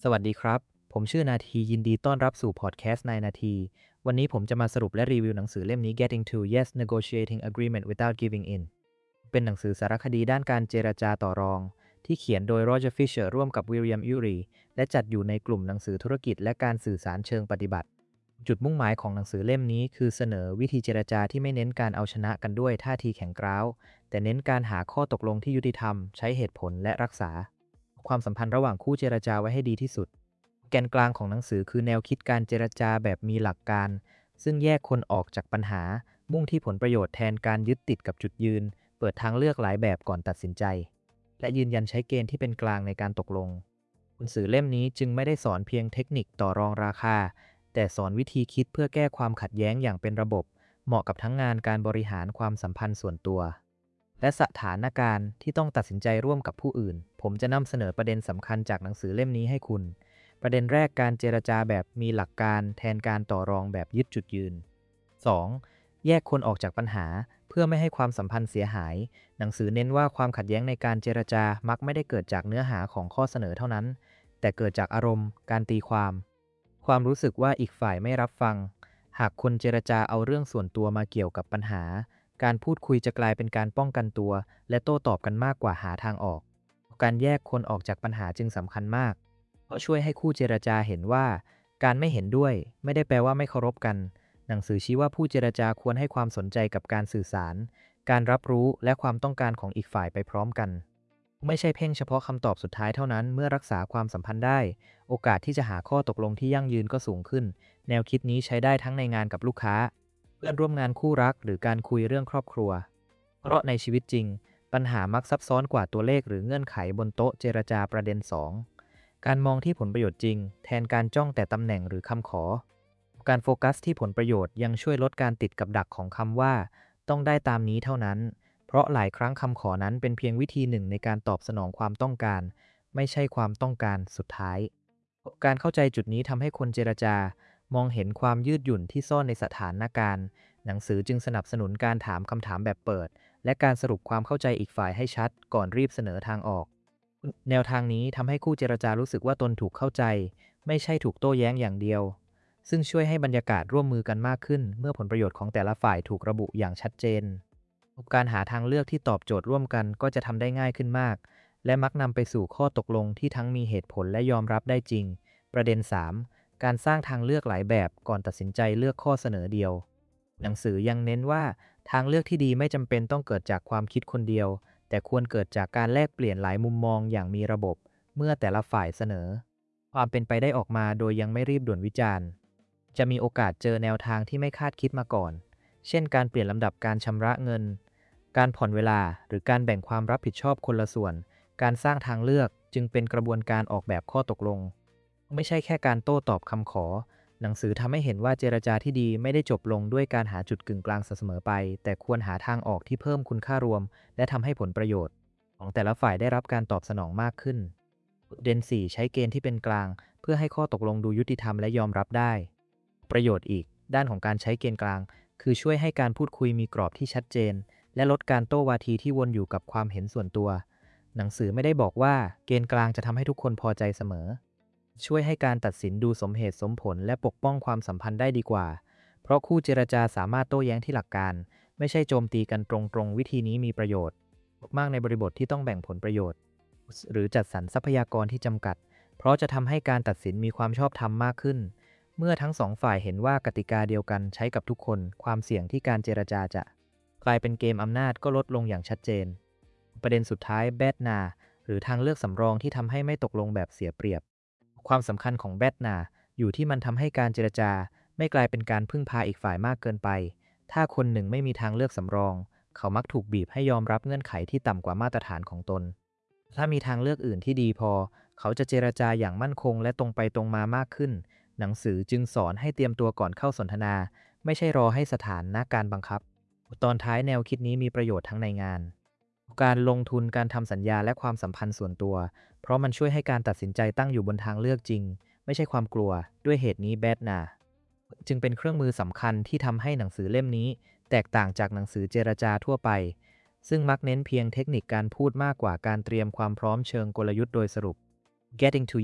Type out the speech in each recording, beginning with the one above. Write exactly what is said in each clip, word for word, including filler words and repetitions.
สวัสดีครับ ผมชื่อนาทียินดีต้อนรับสู่พอดแคสต์นายนาที วันนี้ผมจะมาสรุปและรีวิวหนังสือเล่มนี้ Getting to Yes Negotiating Agreement Without Giving In เป็นหนังสือสารคดีด้านการเจรจาต่อรองที่เขียนโดยโรเจอร์ฟิชเชอร์ร่วมกับวิลเลียมยูรีและจัดอยู่ในกลุ่มหนังสือธุรกิจและการสื่อสารเชิงปฏิบัติ จุดมุ่งหมายของหนังสือเล่มนี้คือเสนอวิธีเจรจาที่ไม่เน้นการเอาชนะกันด้วยท่าทีแข็งกร้าวแต่เน้นการหาข้อตกลงที่ยุติธรรมใช้เหตุผลและรักษาความสัมพันธ์ระหว่างคู่เจรจาไว้ให้ดีที่สุด แกนกลางของหนังสือคือแนวคิดการเจรจาแบบมีหลักการซึ่งแยกคนออกจากปัญหามุ่งที่ผลประโยชน์แทนการยึดติดกับจุดยืนเปิดทางเลือกหลายแบบก่อนตัดสินใจและยืนยันใช้เกณฑ์ที่เป็นกลางในการตกลงหนังสือเล่มนี้จึงไม่ได้สอนเพียงเทคนิคต่อรองราคาแต่สอนวิธีคิดเพื่อแก้ความขัดแย้งอย่างเป็นระบบเหมาะกับทั้งงานการบริหารความสัมพันธ์ส่วนตัวและสถานการณ์ที่ต้องตัดสินใจร่วมกับผู้อื่นผมจะนำเสนอประเด็นสำคัญจากหนังสือเล่มนี้ให้คุณ ประเด็นแรกการเจรจาแบบมีหลักการแทนการต่อรองแบบยึดจุดยืน สอง. แยกคนออกจากปัญหาเพื่อไม่ให้ความสัมพันธ์เสียหายหนังสือเน้นว่าความขัดแย้งในการเจรจามักไม่ได้เกิดจากเนื้อหาของข้อเสนอเท่านั้นแต่เกิดจากอารมณ์การตีความความรู้สึกว่าอีกฝ่ายไม่รับฟังหากคนเจรจาเอาเรื่องส่วนตัวมาเกี่ยวกับปัญหาการพูดคุยจะกลายเป็นการป้องกันตัวและโต้ตอบกันมากกว่าหาทางออกการแยกคนออกจากปัญหาจึงสำคัญมาก เพราะช่วยให้คู่เจรจาเห็นว่าการไม่เห็นด้วยไม่ได้แปลว่าไม่เคารพกัน หนังสือชี้ว่าผู้เจรจาควรให้ความสนใจกับการสื่อสาร การรับรู้และความต้องการของอีกฝ่ายไปพร้อมกัน ไม่ใช่เพ่งเฉพาะคำตอบสุดท้ายเท่านั้นเมื่อรักษาความสัมพันธ์ได้ โอกาสที่จะหาข้อตกลงที่ยั่งยืนก็สูงขึ้น แนวคิดนี้ใช้ได้ทั้งในงานกับลูกค้าเพื่อนร่วมงานคู่รักหรือการคุยเรื่องครอบครัว เพราะในชีวิตจริงปัญหามักซับซ้อนกว่าตัวเลขหรือเงื่อนไขบนโต๊ะเจรจาประเด็นสอง การมองที่ผลประโยชน์จริงแทนการจ้องแต่ตำแหน่งหรือคำขอ การโฟกัสที่ผลประโยชน์ยังช่วยลดการติดกับดักของคำว่าต้องได้ตามนี้เท่านั้น เพราะหลายครั้งคำขอนั้นเป็นเพียงวิธีหนึ่งในการตอบสนองความต้องการไม่ใช่ความต้องการสุดท้าย การเข้าใจจุดนี้ทำให้คนเจรจามองเห็นความยืดหยุ่นที่ซ่อนในสถานการณ์หนังสือจึงสนับสนุนการถามคำถามแบบเปิดและการสรุปความเข้าใจอีกฝ่ายให้ชัดก่อนรีบเสนอทางออก แนวทางนี้ทำให้คู่เจรจารู้สึกว่าตนถูกเข้าใจไม่ใช่ถูกโต้แย้งอย่างเดียวซึ่งช่วยให้บรรยากาศร่วมมือกันมากขึ้นเมื่อผลประโยชน์ของแต่ละฝ่ายถูกระบุอย่างชัดเจนการหาทางเลือกที่ตอบโจทย์ร่วมกันก็จะทำได้ง่ายขึ้นมากและมักนำไปสู่ข้อตกลงที่ทั้งมีเหตุผลและยอมรับได้จริงประเด็น สาม การสร้างทางเลือกหลายแบบก่อนตัดสินใจเลือกข้อเสนอเดียวหนังสือยังเน้นว่าทางเลือกที่ดีไม่จำเป็นต้องเกิดจากความคิดคนเดียวแต่ควรเกิดจากการแลกเปลี่ยนหลายมุมมองอย่างมีระบบเมื่อแต่ละฝ่ายเสนอความเป็นไปได้ออกมาโดยยังไม่รีบด่วนวิจารณ์จะมีโอกาสเจอแนวทางที่ไม่คาดคิดมาก่อนเช่นการเปลี่ยนลำดับการชำระเงินการผ่อนเวลาหรือการแบ่งความรับผิดชอบคนละส่วนการสร้างทางเลือกจึงเป็นกระบวนการออกแบบข้อตกลงไม่ใช่แค่การโต้ตอบคำขอหนังสือทำให้เห็นว่าเจรจาที่ดีไม่ได้จบลงด้วยการหาจุดกึ่งกลางเสมอไปแต่ควรหาทางออกที่เพิ่มคุณค่ารวมและทำให้ผลประโยชน์ของแต่ละฝ่ายได้รับการตอบสนองมากขึ้นเดนสี่ใช้เกณฑ์ที่เป็นกลางเพื่อให้ข้อตกลงดูยุติธรรมและยอมรับได้ประโยชน์อีกด้านของการใช้เกณฑ์กลางคือช่วยให้การพูดคุยมีกรอบที่ชัดเจนและลดการโต้วาทีที่วนอยู่กับความเห็นส่วนตัวหนังสือไม่ได้บอกว่าเกณฑ์กลางจะทำให้ทุกคนพอใจเสมอช่วยให้การตัดสินดูสมเหตุสมผลและปกป้องความสัมพันธ์ได้ดีกว่าเพราะคู่เจรจาสามารถโต้แย้งที่หลักการไม่ใช่โจมตีกันตรงๆวิธีนี้มีประโยชน์มากในบริบทที่ต้องแบ่งผลประโยชน์หรือจัดสรรทรัพยากรที่จำกัดเพราะจะทำให้การตัดสินมีความชอบธรรมมากขึ้นเมื่อทั้งสองฝ่ายเห็นว่ากติกาเดียวกันใช้กับทุกคนความเสี่ยงที่การเจรจาจะกลายเป็นเกมอำนาจก็ลดลงอย่างชัดเจนประเด็นสุดท้ายแบดนาหรือทางเลือกสำรองที่ทำให้ไม่ตกลงแบบเสียเปรียบความสำคัญของแบดนาอยู่ที่มันทำให้การเจรจาไม่กลายเป็นการพึ่งพาอีกฝ่ายมากเกินไปถ้าคนหนึ่งไม่มีทางเลือกสำรองเขามักถูกบีบให้ยอมรับเงื่อนไขที่ต่ำกว่ามาตรฐานของตนถ้ามีทางเลือกอื่นที่ดีพอเขาจะเจรจาอย่างมั่นคงและตรงไปตรงมามากขึ้นหนังสือจึงสอนให้เตรียมตัวก่อนเข้าสนทนาไม่ใช่รอให้สถานการณ์บังคับตอนท้ายแนวคิดนี้มีประโยชน์ทั้งในงานการลงทุนการทำสัญญาและความสัมพันธ์ส่วนตัวเพราะมันช่วยให้การตัดสินใจตั้งอยู่บนทางเลือกจริงไม่ใช่ความกลัวด้วยเหตุนี้แบดนาจึงเป็นเครื่องมือสำคัญที่ทำให้หนังสือเล่มนี้แตกต่างจากหนังสือเจรจาทั่วไปซึ่งมักเน้นเพียงเทคนิคการพูดมากกว่าการเตรียมความพร้อมเชิงกลยุทธ์โดยสรุป Getting to Yes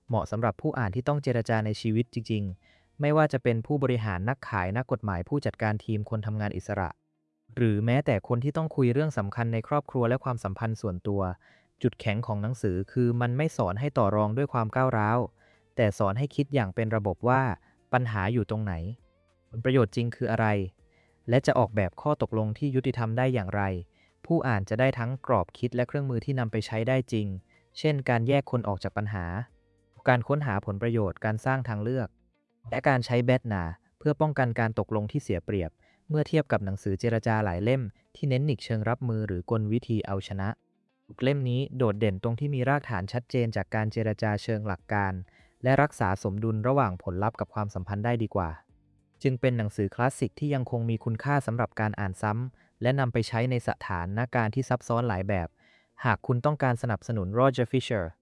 เหมาะสำหรับผู้อ่านที่ต้องเจรจาในชีวิตจริงๆไม่ว่าจะเป็นผู้บริหารนักขายนักกฎหมายผู้จัดการทีมคนทำงานอิสระหรือแม้แต่คนที่ต้องคุยเรื่องสำคัญในครอบครัวและความสัมพันธ์ส่วนตัวจุดแข็งของหนังสือคือมันไม่สอนให้ต่อรองด้วยความก้าวร้าวแต่สอนให้คิดอย่างเป็นระบบว่าปัญหาอยู่ตรงไหนผลประโยชน์จริงคืออะไรและจะออกแบบข้อตกลงที่ยุติธรรมได้อย่างไรผู้อ่านจะได้ทั้งกรอบคิดและเครื่องมือที่นำไปใช้ได้จริงเช่นการแยกคนออกจากปัญหาการค้นหาผลประโยชน์การสร้างทางเลือกและการใช้แบทนาเพื่อป้องกันการตกลงที่เสียเปรียบเมื่อเทียบกับหนังสือเจรจาหลายเล่มที่เน้นหนิกเชิงรับมือหรือกลวิธีเอาชนะเล่มนี้โดดเด่นตรงที่มีรากฐานชัดเจนจากการเจรจาเชิงหลักการและรักษาสมดุลระหว่างผลลัพธ์กับความสัมพันธ์ได้ดีกว่าจึงเป็นหนังสือคลาสสิกที่ยังคงมีคุณค่าสำหรับการอ่านซ้ำและนำไปใช้ในสถานการณ์ที่ซับซ้อนหลายแบบหากคุณต้องการสนับสนุนโรเจอร์ฟิชเชอร์